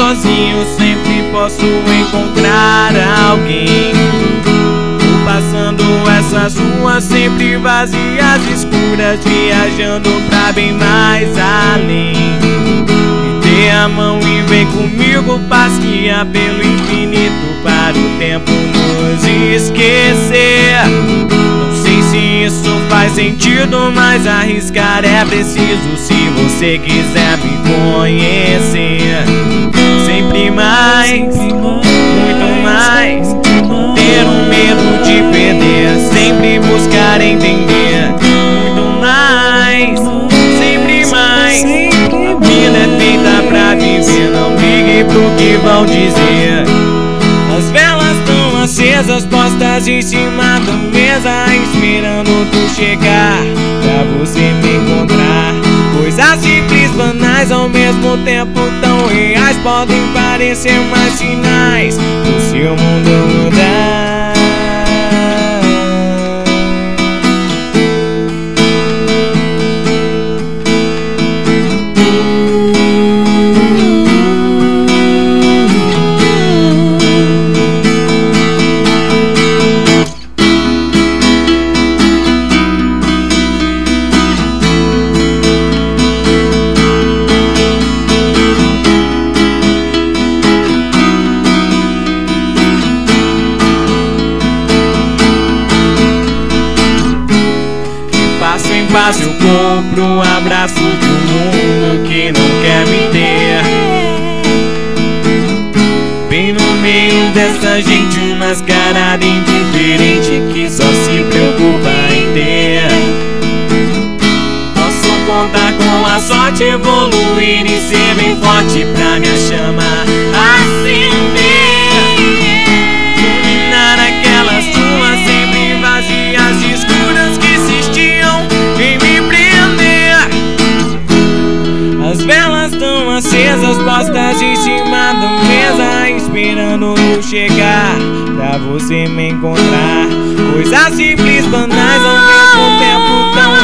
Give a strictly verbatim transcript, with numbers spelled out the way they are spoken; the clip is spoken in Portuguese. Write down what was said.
sozinho, sempre posso encontrar alguém. Vou passando essas ruas sempre vazias, escuras, viajando pra bem mais além. Me dê a mão e vem comigo, passear pelo infinito para o tempo nos esquecer. Não sei se isso faz sentido, mas arriscar é preciso se você quiser me conhecer. Sempre mais, muito mais, não ter um medo de perder, sempre buscar entender. Muito mais, sempre mais, a vida é feita pra viver, não ligue pro que vão dizer. As velas estão acesas, postas em cima da mesa, esperando tu chegar, pra você me encontrar. Coisas simples, banais, ao mesmo tempo tão reais, podem parecer mais sinais do seu mundo mudar. Passo eu compro um abraço de um mundo que não quer me ter. Bem no meio dessa gente mascarada indiferente que só se preocupa em ter. Posso contar com a sorte, evoluir e ser bem forte pra minha chama acender. Iluminar aquelas ruas sempre vazias, escuras que insistiam em me prender. As velas estão acesas, postas em cima da mesa, esperando eu chegar, pra você me encontrar. Coisas simples, banais, ao mesmo tempo tão